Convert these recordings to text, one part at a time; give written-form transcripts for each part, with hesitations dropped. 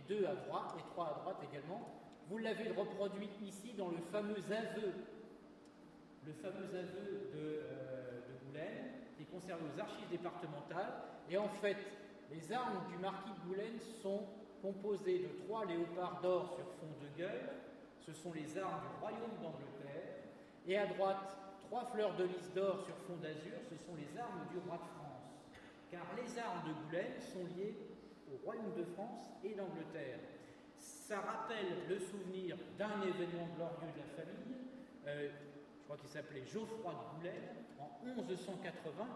2 à droite, et 3 à droite également. Vous l'avez reproduit ici dans le fameux aveu de Goulaine, qui est conservé aux archives départementales. Et en fait, les armes du marquis de Goulaine sont composées de 3 léopards d'or sur fond de gueule. Ce sont les armes du royaume d'Angleterre. Et à droite, 3 fleurs de lys d'or sur fond d'azur, ce sont les armes du roi de France. Car les armes de Goulaine sont liées au royaume de France et d'Angleterre. Ça rappelle le souvenir d'un événement glorieux de la famille. Je crois qu'il s'appelait Geoffroy de Goulaine, en 1180,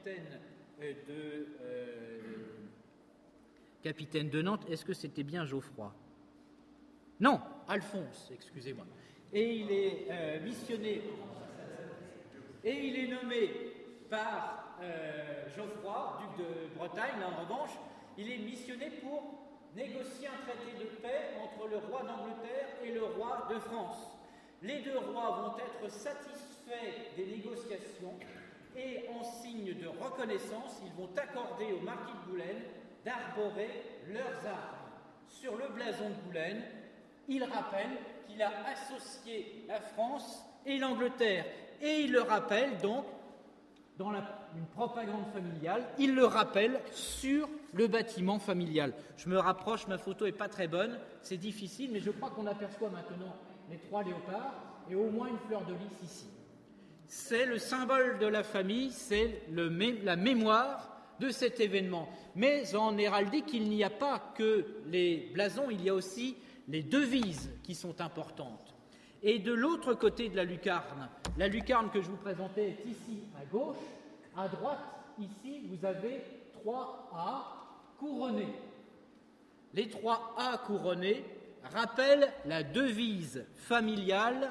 capitaine de Nantes. Est-ce que c'était bien Geoffroy? Non, Alphonse, excusez-moi. Et il est missionné, et il est nommé par Geoffroy, duc de Bretagne. Là, en revanche, il est missionné pour négocier un traité de paix entre le roi d'Angleterre et le roi de France. Les deux rois vont être satisfaits des négociations et, en signe de reconnaissance, ils vont accorder au marquis de Goulaine d'arborer leurs armes. Sur le blason de Goulaine, il rappelle qu'il a associé la France et l'Angleterre. Et il le rappelle donc, dans une propagande familiale, il le rappelle sur le bâtiment familial. Je me rapproche, ma photo n'est pas très bonne, c'est difficile, mais je crois qu'on aperçoit maintenant les 3 léopards et au moins une fleur de lys ici. C'est le symbole de la famille, c'est la mémoire de cet événement. Mais en héraldique, il n'y a pas que les blasons, il y a aussi les devises qui sont importantes. Et de l'autre côté de la lucarne que je vous présentais est ici à gauche. À droite, ici, vous avez 3 A couronnés. Les 3 A couronnés rappellent la devise familiale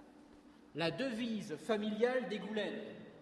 des Goulaine.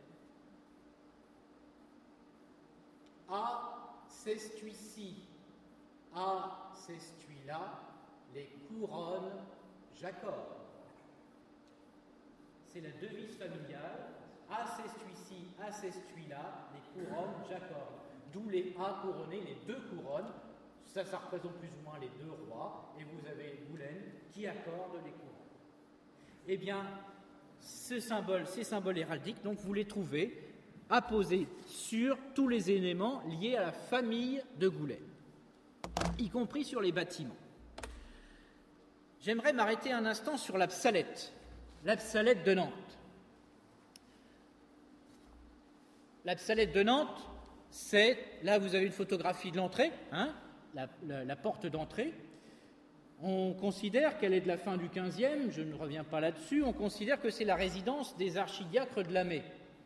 A, c'est celui-ci. A, c'est celui-là. Les couronnes j'accorde. C'est la devise familiale. A, c'est celui-ci, A, c'est celui-là. Les couronnes j'accorde. D'où les A couronnés, les 2 couronnes. Ça représente plus ou moins les 2 rois. Et vous avez Goulaine qui accorde les couronnes. Eh bien, ces symboles héraldiques, donc vous les trouvez apposés sur tous les éléments liés à la famille de Goulaine, y compris sur les bâtiments. J'aimerais m'arrêter un instant sur la psalette de Nantes. La psalette de Nantes, c'est, là vous avez une photographie de l'entrée, la porte d'entrée. On considère qu'elle est de la fin du XVe, je ne reviens pas là-dessus, on considère que c'est la résidence des archidiacres de Lamay.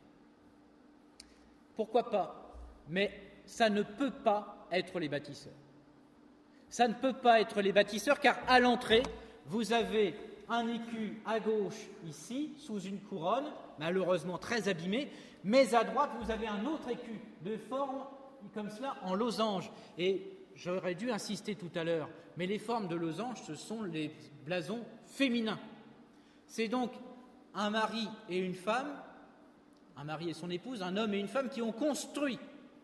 Pourquoi pas? Mais ça ne peut pas être les bâtisseurs. Ça ne peut pas être les bâtisseurs, car à l'entrée, vous avez un écu à gauche ici, sous une couronne, malheureusement très abîmée, mais à droite, vous avez un autre écu de forme comme cela en losange. Et j'aurais dû insister tout à l'heure, mais les formes de losange, ce sont les blasons féminins. C'est donc un mari et une femme, un mari et son épouse, un homme et une femme qui ont construit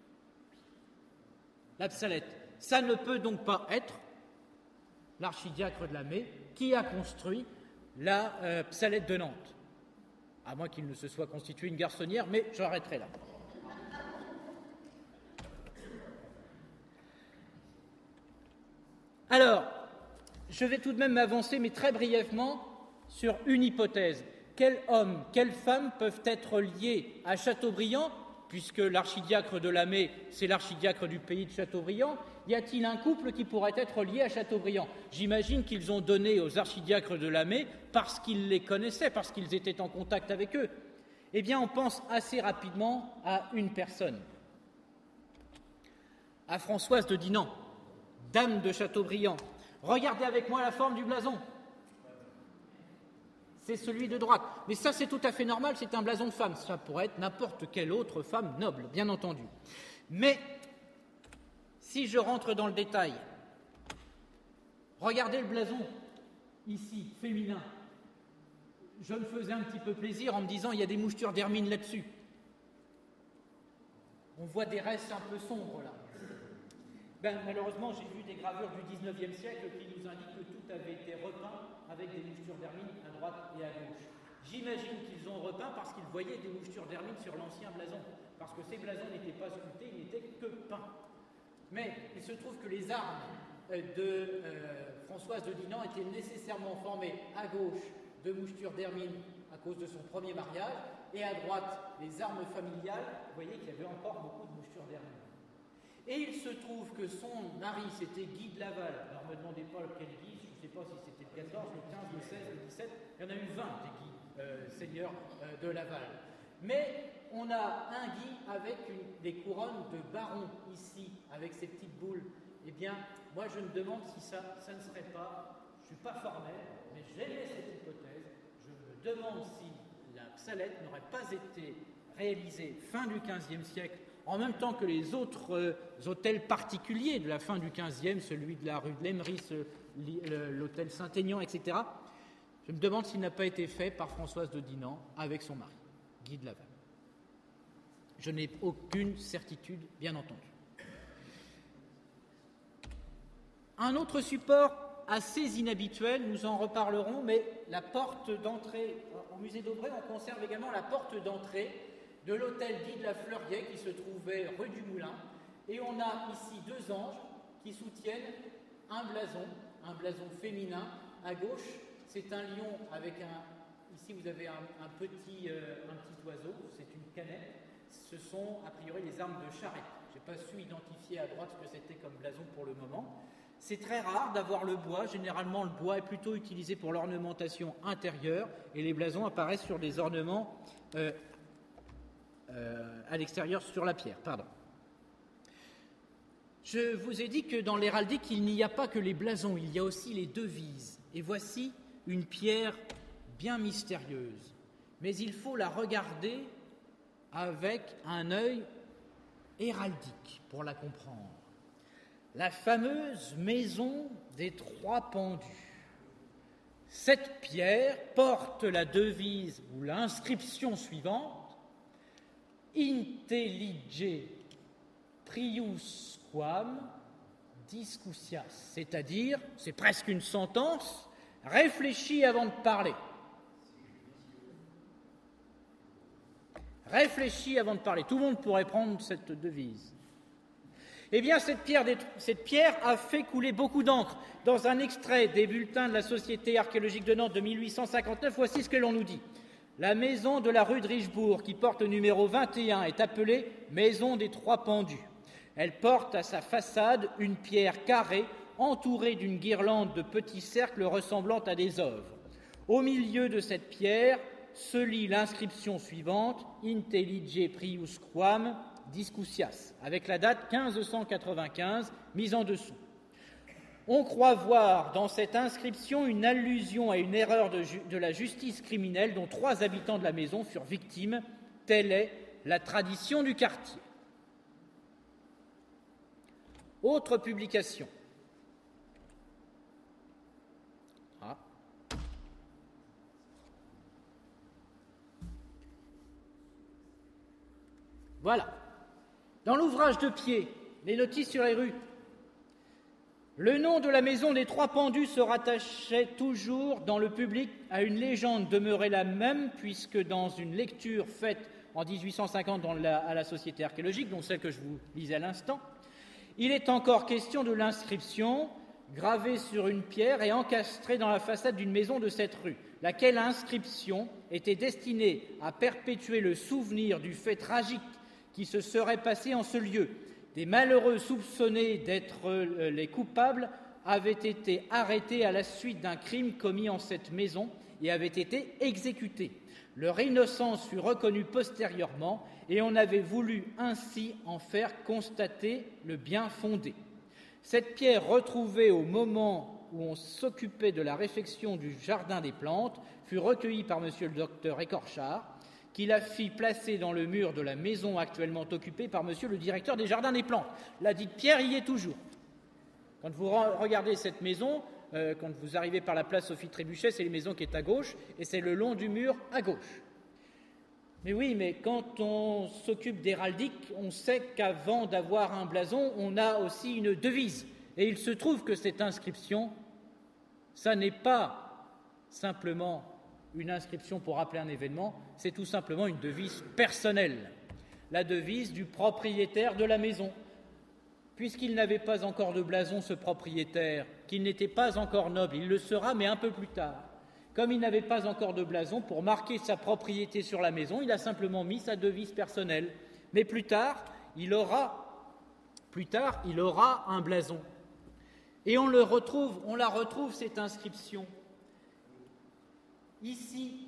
la psalette. Ça ne peut donc pas être l'archidiacre de Lamay qui a construit la psalette de Nantes, à moins qu'il ne se soit constitué une garçonnière, mais j'arrêterai là. Alors, je vais tout de même m'avancer, mais très brièvement, sur une hypothèse. Quel homme, quelle femme peuvent être liés à Chateaubriand, puisque l'archidiacre de Lamay, c'est l'archidiacre du pays de Chateaubriand? Y a-t-il un couple qui pourrait être lié à Chateaubriand? J'imagine qu'ils ont donné aux archidiacres de Lamay parce qu'ils les connaissaient, parce qu'ils étaient en contact avec eux. Eh bien, on pense assez rapidement à une personne, à Françoise de Dinan, dame de Chateaubriand. Regardez avec moi la forme du blason. C'est celui de droite. Mais ça, c'est tout à fait normal, c'est un blason de femme. Ça pourrait être n'importe quelle autre femme noble, bien entendu. Mais, si je rentre dans le détail, regardez le blason, ici, féminin. Je me faisais un petit peu plaisir en me disant, il y a des mouchetures d'hermine là-dessus. On voit des restes un peu sombres, là. Malheureusement, j'ai vu des gravures du 19e siècle qui nous indiquent que tout avait été repeint avec des moustures d'hermine à droite et à gauche. J'imagine qu'ils ont repeint parce qu'ils voyaient des moustures d'hermine sur l'ancien blason, parce que ces blasons n'étaient pas sculptés, ils n'étaient que peints. Mais il se trouve que les armes de Françoise de Dinan étaient nécessairement formées à gauche de moustures d'hermine à cause de son premier mariage, et à droite, les armes familiales, vous voyez qu'il y avait encore beaucoup de moustures d'hermine. Et il se trouve que son mari, c'était Guy de Laval. Alors, ne me demandez pas lequel Guy, je ne sais pas si c'était le 14, le 15, le 16, le 17, il y en a eu 20 des Guy, seigneurs de Laval. Mais on a un Guy avec des couronnes de baron ici, avec ces petites boules. Eh bien, moi je me demande si ça ne serait pas, je ne suis pas formel, mais j'aimais cette hypothèse, je me demande si la Psalette n'aurait pas été réalisée fin du XVe siècle, en même temps que les autres hôtels particuliers de la fin du XVe, celui de la rue de l'Emery, l'hôtel Saint-Aignan, etc. Je me demande s'il n'a pas été fait par Françoise de Dinan avec son mari, Guy de Laval. Je n'ai aucune certitude, bien entendu. Un autre support assez inhabituel, nous en reparlerons, mais la porte d'entrée, au musée d'Auvray, on conserve également la porte d'entrée de l'hôtel dit de la Fleuriet qui se trouvait rue du Moulin, et on a ici deux anges qui soutiennent un blason féminin. À gauche, c'est un lion avec ici vous avez un petit oiseau, c'est une canette, ce sont a priori les armes de Charette. Je n'ai pas su identifier à droite ce que c'était comme blason pour le moment. C'est très rare d'avoir le bois, généralement le bois est plutôt utilisé pour l'ornementation intérieure, et les blasons apparaissent sur des ornements à l'extérieur sur la pierre. Je vous ai dit que dans l'héraldique, il n'y a pas que les blasons, il y a aussi les devises. Et voici une pierre bien mystérieuse, mais il faut la regarder avec un œil héraldique pour la comprendre. La fameuse maison des trois pendus. Cette pierre porte la devise ou l'inscription suivante: Intellige priusquam discussias, c'est-à-dire, c'est presque une sentence, réfléchis avant de parler. Réfléchis avant de parler. Tout le monde pourrait prendre cette devise. Eh bien, cette pierre a fait couler beaucoup d'encre. Dans un extrait des bulletins de la Société archéologique de Nantes de 1859, voici ce que l'on nous dit. La maison de la rue de Richebourg, qui porte le numéro 21, est appelée Maison des Trois Pendus. Elle porte à sa façade une pierre carrée entourée d'une guirlande de petits cercles ressemblant à des œuvres. Au milieu de cette pierre se lit l'inscription suivante, Intellige priusquam discussias, avec la date 1595 mise en dessous. On croit voir dans cette inscription une allusion à une erreur de la justice criminelle dont 3 habitants de la maison furent victimes. Telle est la tradition du quartier. Autre publication. Voilà. Dans l'ouvrage de Pied, les notices sur les rues, le nom de la maison des Trois Pendus se rattachait toujours dans le public à une légende demeurée la même, puisque dans une lecture faite en 1850 à la Société archéologique, dont celle que je vous lisais à l'instant, il est encore question de l'inscription gravée sur une pierre et encastrée dans la façade d'une maison de cette rue, laquelle inscription était destinée à perpétuer le souvenir du fait tragique qui se serait passé en ce lieu. Des malheureux soupçonnés d'être les coupables avaient été arrêtés à la suite d'un crime commis en cette maison et avaient été exécutés. Leur innocence fut reconnue postérieurement et on avait voulu ainsi en faire constater le bien fondé. Cette pierre retrouvée au moment où on s'occupait de la réfection du jardin des plantes fut recueillie par monsieur le docteur Écorchard, qui la fit placer dans le mur de la maison actuellement occupée par monsieur le directeur des jardins des plantes. La dite pierre y est toujours. Quand vous regardez cette maison, quand vous arrivez par la place Sophie Trébuchet, c'est la maison qui est à gauche, et c'est le long du mur à gauche. Mais oui, mais quand on s'occupe d'héraldique, on sait qu'avant d'avoir un blason, on a aussi une devise. Et il se trouve que cette inscription, ça n'est pas simplement une inscription pour rappeler un événement, c'est tout simplement une devise personnelle, la devise du propriétaire de la maison. Puisqu'il n'avait pas encore de blason, ce propriétaire, qu'il n'était pas encore noble, il le sera, mais un peu plus tard. Comme il n'avait pas encore de blason, pour marquer sa propriété sur la maison, il a simplement mis sa devise personnelle. Mais plus tard, il aura un blason. Et on la retrouve, cette inscription. Ici,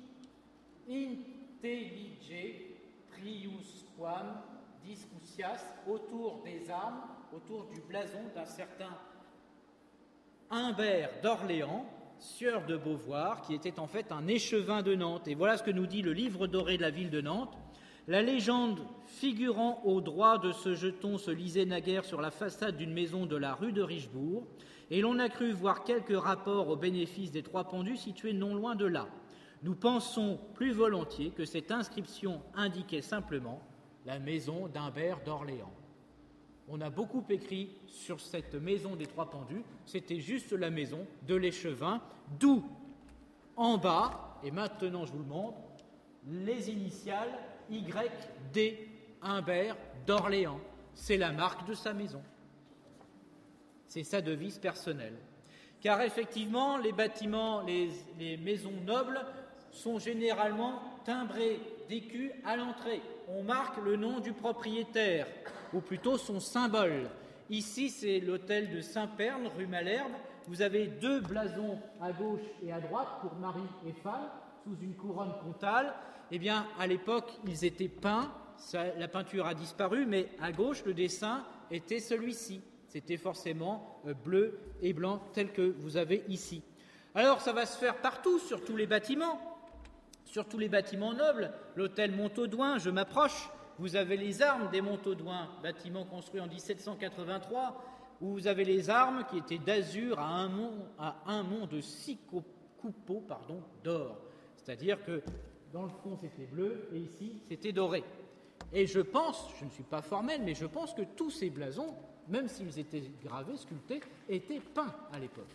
intellige prius quam discussias, autour des armes, autour du blason d'un certain Humbert d'Orléans, sieur de Beauvoir, qui était en fait un échevin de Nantes. Et voilà ce que nous dit le livre doré de la ville de Nantes. La légende figurant au droit de ce jeton se lisait naguère sur la façade d'une maison de la rue de Richebourg, et l'on a cru voir quelques rapports au bénéfice des trois pendus situés non loin de là. Nous pensons plus volontiers que cette inscription indiquait simplement la maison d'Humbert d'Orléans. On a beaucoup écrit sur cette maison des trois pendus, c'était juste la maison de l'échevin, d'où en bas, et maintenant je vous le montre, les initiales YD, Humbert d'Orléans. C'est la marque de sa maison. C'est sa devise personnelle. Car effectivement, les bâtiments, les maisons nobles sont généralement timbrés d'écus à l'entrée. On marque le nom du propriétaire, ou plutôt son symbole. Ici, c'est l'hôtel de Saint-Pern, rue Malherbe. Vous avez deux blasons à gauche et à droite pour mari et femme, sous une couronne comtale. Eh bien, à l'époque, ils étaient peints. La peinture a disparu, mais à gauche, le dessin était celui-ci. C'était forcément bleu et blanc, tel que vous avez ici. Alors, ça va se faire partout, sur tous les bâtiments nobles. L'hôtel Montaudoin, je m'approche. Vous avez les armes des Montaudoin, bâtiment construit en 1783, où vous avez les armes qui étaient d'azur à un mont de 6 coupeaux d'or. C'est-à-dire que dans le fond, c'était bleu, et ici, c'était doré. Et je pense, je ne suis pas formel, mais je pense que tous ces blasons, même s'ils étaient gravés, sculptés, étaient peints à l'époque.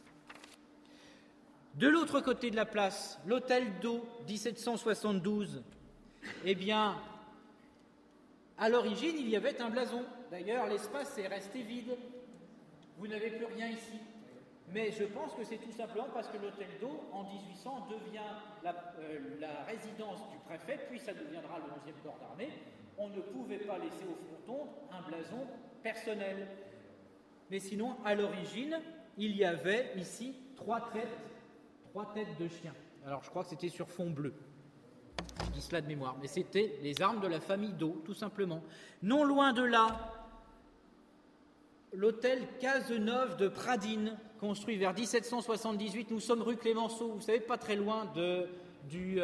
De l'autre côté de la place, l'hôtel d'eau, 1772. Eh bien, à l'origine, il y avait un blason. D'ailleurs, l'espace est resté vide. Vous n'avez plus rien ici. Mais je pense que c'est tout simplement parce que l'hôtel d'eau, en 1800, devient la résidence du préfet, puis ça deviendra le 11e corps d'armée. On ne pouvait pas laisser au fronton un blason personnel. Mais sinon, à l'origine, il y avait ici trois têtes de chien. Alors, je crois que c'était sur fond bleu. Je dis cela de mémoire. Mais c'était les armes de la famille d'eau, tout simplement. Non loin de là, l'hôtel Cazeneuve de Pradines, construit vers 1778. Nous sommes rue Clémenceau, vous savez, pas très loin du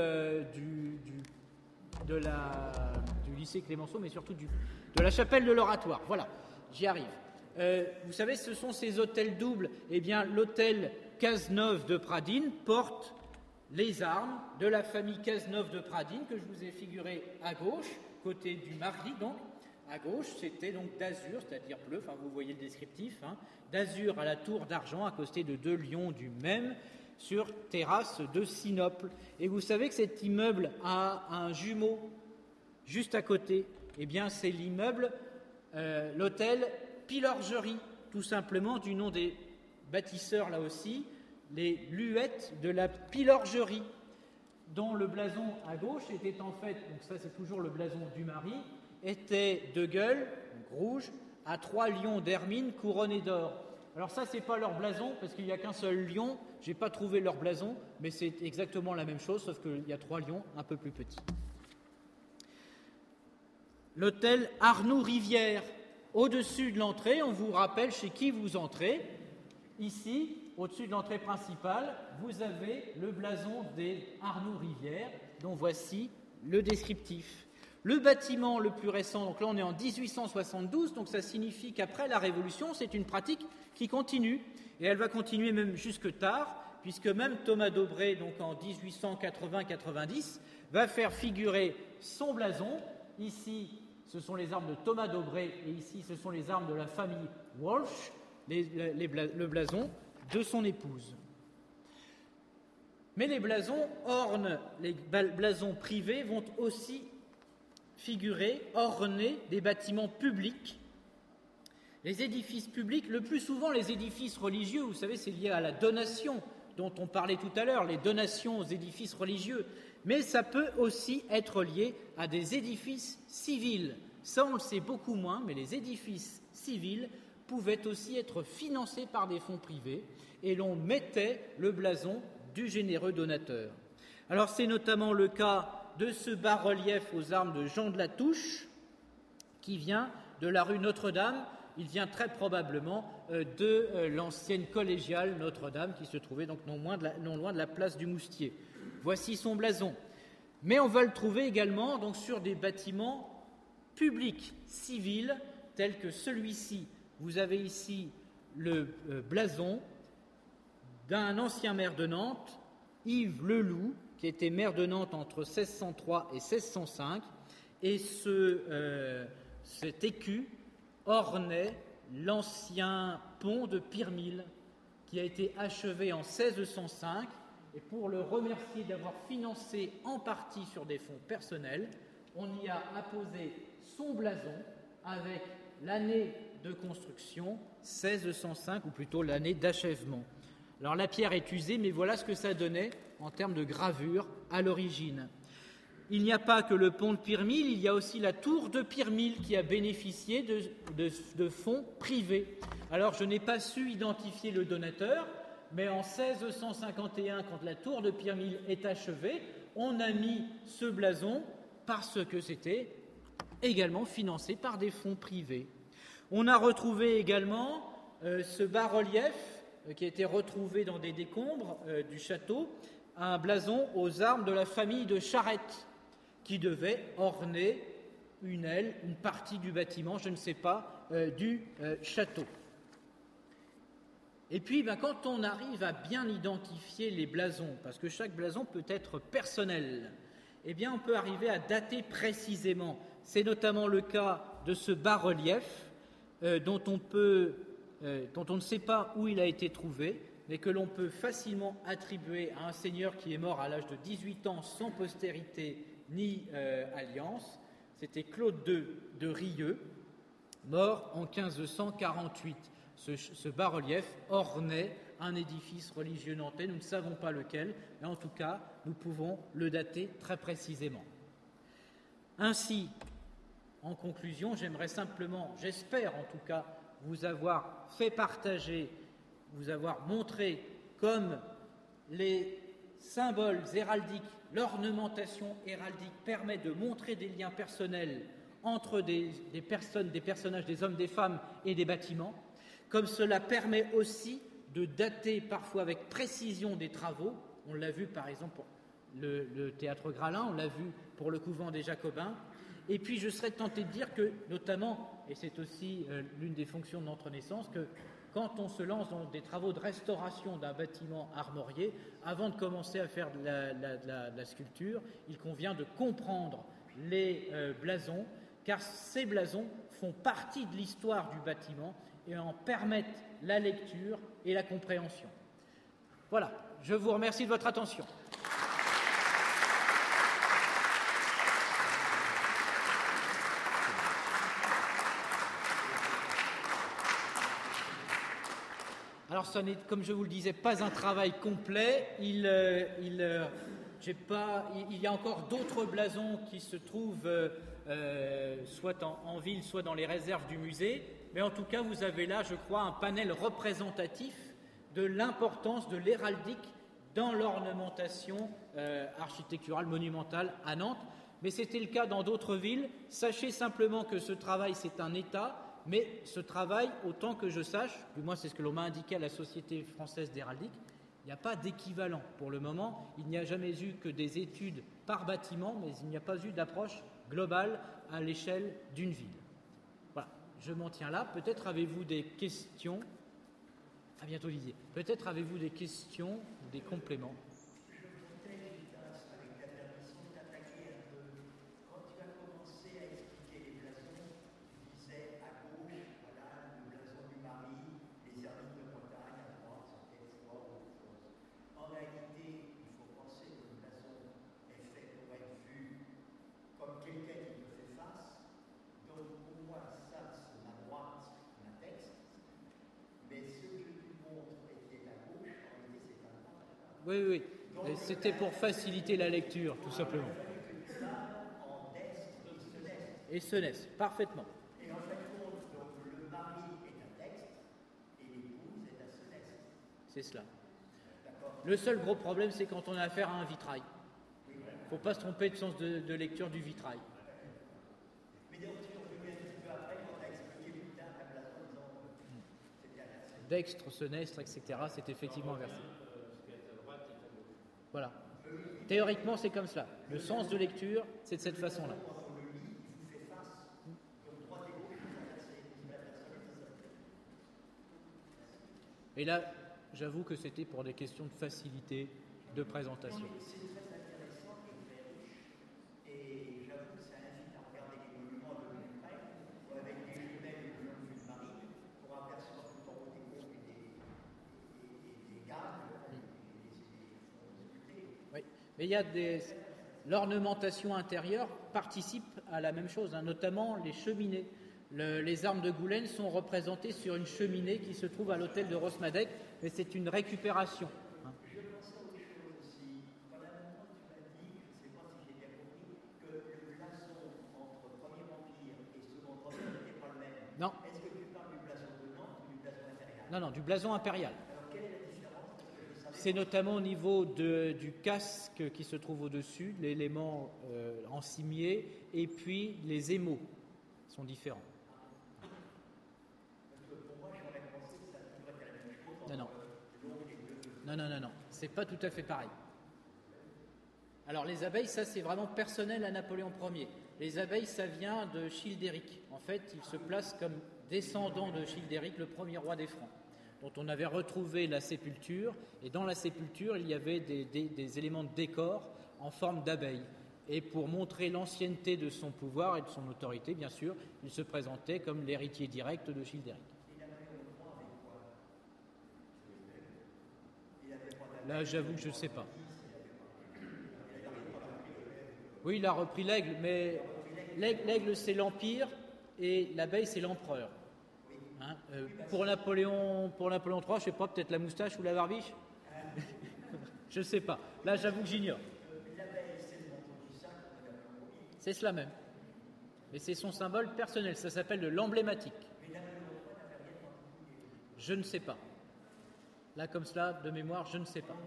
lycée Clémenceau, mais surtout de la chapelle de l'Oratoire. Voilà, j'y arrive. Vous savez, ce sont ces hôtels doubles. Eh bien, l'hôtel Cazeneuve de Pradines porte les armes de la famille Cazeneuve de Pradines, que je vous ai figuré à gauche, côté du mari, donc. À gauche, c'était donc d'azur, c'est-à-dire bleu, enfin vous voyez le descriptif, d'azur à la tour d'argent, à côté de deux lions du même, sur terrasse de Sinople. Et vous savez que cet immeuble a un jumeau juste à côté. Eh bien, c'est l'immeuble, l'hôtel Pilorgerie, tout simplement du nom des bâtisseurs là aussi, les Luettes de la Pilorgerie, dont le blason à gauche était en fait, donc ça c'est toujours le blason du mari, était de gueule, donc rouge, à 3 lions d'hermine couronnés d'or. Alors ça, c'est pas leur blason, parce qu'il n'y a qu'un seul lion, j'ai pas trouvé leur blason, mais c'est exactement la même chose, sauf qu'il y a 3 lions un peu plus petits. L'hôtel Arnoux-Rivière, au-dessus de l'entrée, on vous rappelle chez qui vous entrez. Ici, au-dessus de l'entrée principale, vous avez le blason des Arnoux-Rivière, dont voici le descriptif. Le bâtiment le plus récent, donc là on est en 1872, donc ça signifie qu'après la Révolution, c'est une pratique qui continue, et elle va continuer même jusque tard, puisque même Thomas d'Aubray, donc en 1880-90, va faire figurer son blason. Ici, ce sont les armes de Thomas d'Aubray, et ici, ce sont les armes de la famille Walsh, le blason de son épouse. Mais les blasons privés vont aussi figurer, orner des bâtiments publics. Les édifices publics, le plus souvent les édifices religieux, vous savez, c'est lié à la donation dont on parlait tout à l'heure, les donations aux édifices religieux, mais ça peut aussi être lié à des édifices civils. Ça, on le sait beaucoup moins, mais les édifices civils pouvaient aussi être financés par des fonds privés, et l'on mettait le blason du généreux donateur. Alors c'est notamment le cas de ce bas-relief aux armes de Jean de la Touche, qui vient de la rue Notre-Dame. Il vient très probablement de l'ancienne collégiale Notre-Dame, qui se trouvait donc non loin de la place du Moustier. Voici son blason. Mais on va le trouver également donc, sur des bâtiments publics, civils, tels que celui-ci. Vous avez ici le blason d'un ancien maire de Nantes, Yves Leloup, qui était maire de Nantes entre 1603 et 1605, et cet écu ornait l'ancien pont de Pirmil, qui a été achevé en 1605, et pour le remercier d'avoir financé en partie sur des fonds personnels, on y a apposé son blason avec l'année de construction 1605, ou plutôt l'année d'achèvement. Alors la pierre est usée, mais voilà ce que ça donnait en termes de gravure à l'origine. Il n'y a pas que le pont de Pirmil, il y a aussi la tour de Pirmil qui a bénéficié de fonds privés. Alors je n'ai pas su identifier le donateur, mais en 1651, quand la tour de Pirmil est achevée, on a mis ce blason parce que c'était également financé par des fonds privés. On a retrouvé également ce bas-relief qui a été retrouvé dans des décombres du château, un blason aux armes de la famille de Charette, qui devait orner une aile, une partie du bâtiment, je ne sais pas, du château. Et puis, quand on arrive à bien identifier les blasons, parce que chaque blason peut être personnel, eh bien, on peut arriver à dater précisément. C'est notamment le cas de ce bas-relief dont on ne sait pas où il a été trouvé, mais que l'on peut facilement attribuer à un seigneur qui est mort à l'âge de 18 ans sans postérité ni alliance. C'était Claude II de Rieux, mort en 1548. Ce bas-relief ornait un édifice religieux nantais, nous ne savons pas lequel, mais en tout cas, nous pouvons le dater très précisément. Ainsi, en conclusion, j'aimerais simplement, j'espère en tout cas, vous avoir fait partager, vous avoir montré comme les symboles héraldiques, l'ornementation héraldique permet de montrer des liens personnels entre des personnages, des hommes, des femmes et des bâtiments, comme cela permet aussi de dater parfois avec précision des travaux. On l'a vu par exemple pour le théâtre Gralin, on l'a vu pour le couvent des Jacobins. Et puis je serais tenté de dire que, notamment, et c'est aussi l'une des fonctions de notre naissance, que quand on se lance dans des travaux de restauration d'un bâtiment armorié, avant de commencer à faire de la sculpture, il convient de comprendre les blasons, car ces blasons font partie de l'histoire du bâtiment et en permettent la lecture et la compréhension. Voilà, je vous remercie de votre attention. Alors, ce n'est, comme je vous le disais, pas un travail complet. Il y a encore d'autres blasons qui se trouvent soit en ville, soit dans les réserves du musée. Mais en tout cas, vous avez là, je crois, un panel représentatif de l'importance de l'héraldique dans l'ornementation architecturale monumentale à Nantes. Mais c'était le cas dans d'autres villes. Sachez simplement que ce travail, c'est un état. Mais ce travail, autant que je sache, du moins c'est ce que l'on m'a indiqué à la Société française d'héraldique, il n'y a pas d'équivalent pour le moment. Il n'y a jamais eu que des études par bâtiment, mais il n'y a pas eu d'approche globale à l'échelle d'une ville. Voilà, je m'en tiens là. Peut-être avez-vous des questions ? À bientôt, Didier. Peut-être avez-vous des questions ou des compléments? Oui, oui. C'était pour faciliter la lecture, tout simplement. Et senestre, parfaitement. Et en fait, donc, le mari est un texte et l'épouse est un senestre. C'est cela. Le seul gros problème, c'est quand on a affaire à un vitrail. Il ne faut pas se tromper de sens de lecture du vitrail. Mais donc, tu reviens un petit peu après, quand tu as expliqué plus tard la place en disant c'était inversé. Dextre, senestre, etc., c'est effectivement inversé. Voilà. Théoriquement, c'est comme cela. Le sens de lecture, c'est de cette façon-là. Et là, j'avoue que c'était pour des questions de facilité de présentation. C'est très intéressant et très riche. Et j'avoue que ça invite à regarder les monuments de plus près, avec des jumelles de longue vue marine, pour apercevoir tout en haut des groupes et des gables. Oui, mais il y a l'ornementation intérieure participe à la même chose, hein, notamment les cheminées. Les armes de Goulen sont représentées sur une cheminée qui se trouve à l'hôtel de Rosmadec, mais c'est une récupération. Hein. Je pensais à autre chose aussi. Pendant un moment, tu m'as dit, je ne sais pas si j'ai bien compris, que le blason entre Premier Empire et Second Empire n'était pas le même. Non. Est-ce que tu parles du blason de Nantes ou du blason impérial? Non, non, du blason impérial. Alors, quelle est la différence? C'est notamment au niveau du casque qui se trouve au-dessus, l'élément en cimier, et puis les émaux sont différents. Non, c'est pas tout à fait pareil. Alors les abeilles, ça c'est vraiment personnel à Napoléon Ier. Les abeilles, ça vient de Childéric. En fait, il se place comme descendant de Childéric, le premier roi des Francs, dont on avait retrouvé la sépulture. Et dans la sépulture, il y avait des éléments de décor en forme d'abeilles. Et pour montrer l'ancienneté de son pouvoir et de son autorité, bien sûr, il se présentait comme l'héritier direct de Childéric. Là, j'avoue que je ne sais pas. Oui, il a repris l'aigle, mais l'aigle, c'est l'Empire et l'abeille, c'est l'empereur. Hein, pour Napoléon III, je ne sais pas, peut-être la moustache ou la barbiche. Je ne sais pas. Là, j'avoue que j'ignore. C'est cela même. Mais c'est son symbole personnel. Ça s'appelle de l'emblématique. Je ne sais pas. Là, comme cela, de mémoire, je ne sais pas.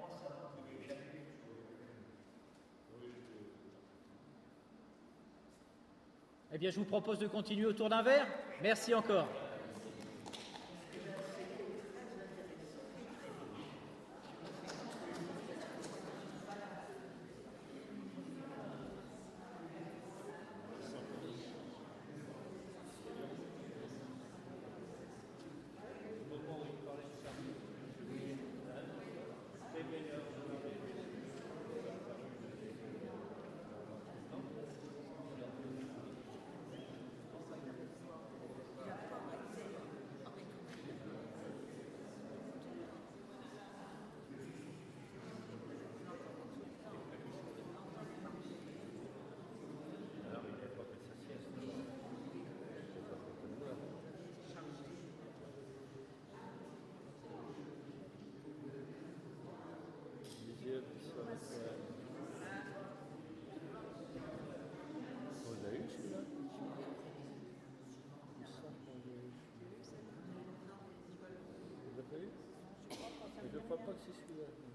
Eh bien, je vous propose de continuer autour d'un verre. Merci encore. Je ne crois pas que c'est celui-là.